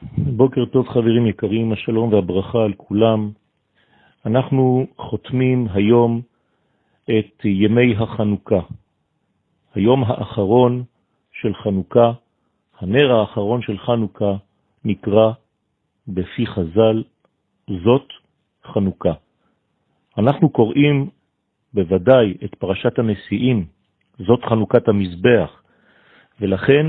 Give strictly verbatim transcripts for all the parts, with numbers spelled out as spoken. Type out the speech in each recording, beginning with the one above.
בוקר טוב חברים יקרים, השלום והברכה על כולם. אנחנו חותמים היום את ימי החנוכה, היום האחרון של חנוכה. הנר האחרון של חנוכה נקרא בפי חז"ל זאת חנוכה. אנחנו קוראים בוודאי את פרשת הנשיאים, זאת חנוכת המזבח, ולכן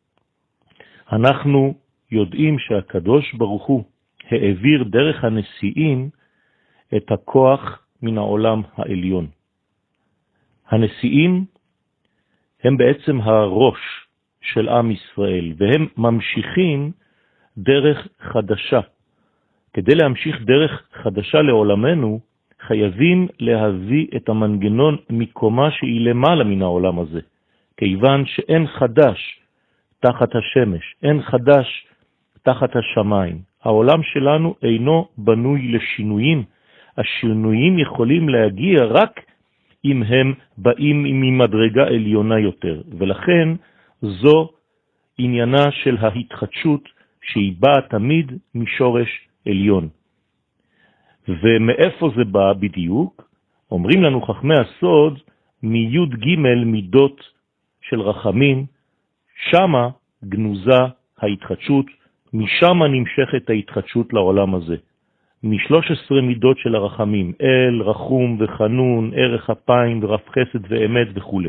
אנחנו יודעים שהקדוש ברוך הוא העביר דרך הנשיאים את הכוח מן העולם העליון. הנשיאים הם בעצם הראש של עם ישראל, והם ממשיכים דרך חדשה. כדי להמשיך דרך חדשה לעולמנו, חייבים להביא את המנגנון מקומה שהיא למעלה מן העולם הזה, כיוון שאין חדש תחת השמש, אין חדש תחת השמיים. העולם שלנו אינו בנוי לשינויים. השינויים יכולים להגיע רק אם הם באים ממדרגה עליונה יותר, ולכן זו עניינה של ההתחדשות שהיא באה תמיד משורש עליון. ומאיפה זה בא בדיוק? אומרים לנו חכמי הסוד מיוד ג' מידות של רחמים, שמה גנוזה ההתחדשות, משם נמשכת ההתחדשות לעולם הזה. משלוש עשרה מידות של הרחמים, אל, רחום וחנון, ערך אפיים ורב חסד ואמת וכו'.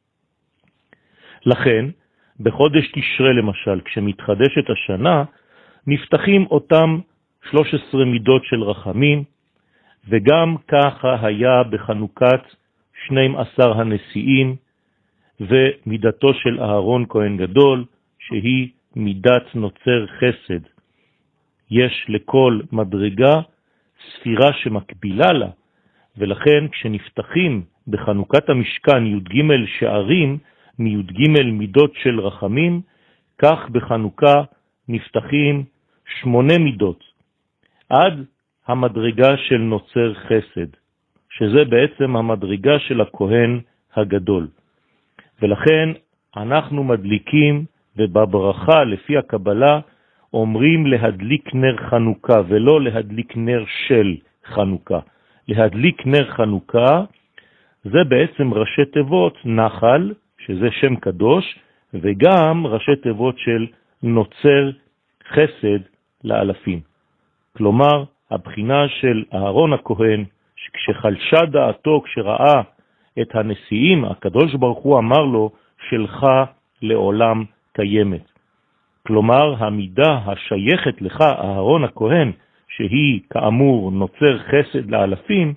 לכן, בחודש תשרה למשל, כשמתחדשת השנה, נפתחים אותם שלוש עשרה מידות של רחמים, וגם ככה היה בחנוכת שנים עשר הנשיאים, ומידתו של אהרון כהן גדול, שהיא מידת נוצר חסד. יש לכל מדרגה ספירה שמקבילה לה, ולכן כשנפתחים בחנוכת המשכן י"ג שערים מי"ג מידות של רחמים, כך בחנוכה נפתחים שמונה מידות, עד המדרגה של נוצר חסד, שזה בעצם המדרגה של הכהן הגדול. ולכן אנחנו מדליקים, ובברכה לפי הקבלה אומרים להדליק נר חנוכה, ולא להדליק נר של חנוכה. להדליק נר חנוכה זה בעצם ראשי תיבות נחל, שזה שם קדוש, וגם ראשי תיבות של נוצר חסד לאלפים. כלומר, הבחינה של אהרון הכהן, כשחלשה דעתו, כשראה את הנשיאים, הקדוש ברוך הוא אמר לו, שלך לעולם קיימת. כלומר, המידה השייכת לך, אהרון הכהן, שהיא כאמור נוצר חסד לאלפים,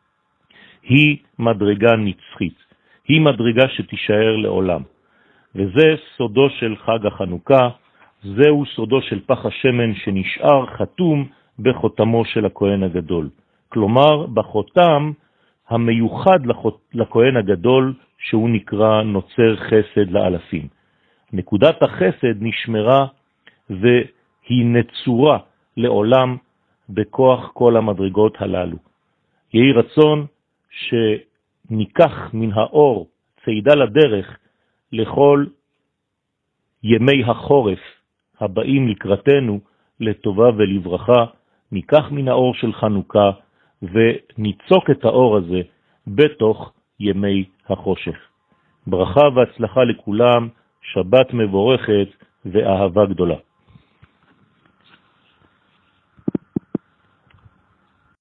היא מדרגה נצחית. היא מדרגה שתישאר לעולם. וזה סודו של חג החנוכה, זהו סודו של פח השמן שנשאר חתום בחותמו של הכהן הגדול. כלומר, בחותם המיוחד לכהן הגדול, שהוא נקרא נוצר חסד לאלפים. נקודת החסד נשמרה והיא נצורה לעולם בכוח כל המדרגות הללו. יהי רצון שניקח מן האור צעידה לדרך לכל ימי החורף הבאים לקראתנו לטובה ולברכה. ניקח מן האור של חנוכה וניצוק את האור הזה בתוך ימי החושך. ברכה והצלחה לכולם, שבת מבורכת ואהבה גדולה.